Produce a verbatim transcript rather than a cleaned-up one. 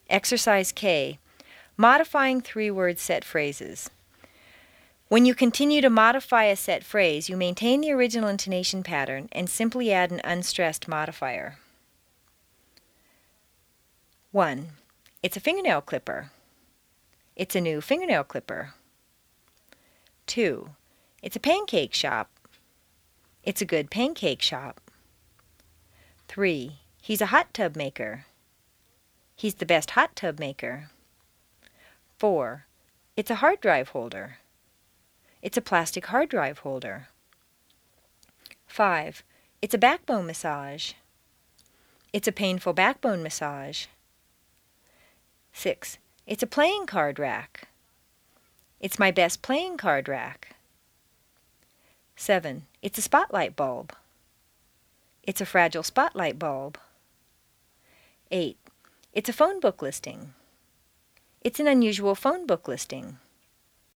Exercise K. Modifying three-word set phrases. When you continue to modify a set phrase, you maintain the original intonation pattern and simply add an unstressed modifier. one. It's a fingernail clipper. It's a new fingernail clipper. two. It's a pancake shop. It's a good pancake shop. three. He's a hot tub maker. He's the best hot tub maker. four. It's a hard drive holder. It's a plastic hard drive holder. five. It's a backbone massage. It's a painful backbone massage. six. It's a playing card rack. It's my best playing card rack. seven. It's a spotlight bulb. It's a fragile spotlight bulb. eight. It's a phone book listing. It's an unusual phone book listing.